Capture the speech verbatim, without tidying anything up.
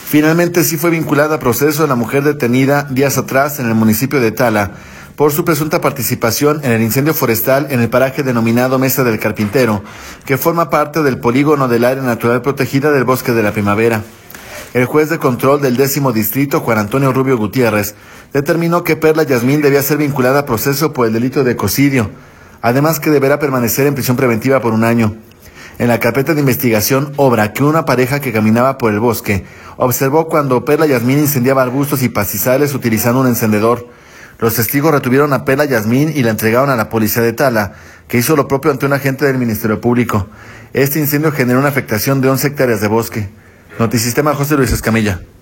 Finalmente sí fue vinculada a proceso la mujer detenida días atrás en el municipio de Tala por su presunta participación en el incendio forestal en el paraje denominado Mesa del Carpintero, que forma parte del polígono del área natural protegida del Bosque de la Primavera. El juez de control del décimo distrito, Juan Antonio Rubio Gutiérrez, determinó que Perla Yasmín debía ser vinculada a proceso por el delito de ecocidio, además que deberá permanecer en prisión preventiva por un año. En la carpeta de investigación obra que una pareja que caminaba por el bosque observó cuando Perla Yasmín incendiaba arbustos y pastizales utilizando un encendedor. Los testigos retuvieron a Perla Yasmín y la entregaron a la policía de Tala, que hizo lo propio ante un agente del Ministerio Público. Este incendio generó una afectación de once hectáreas de bosque. Notisistema, José Luis Escamilla.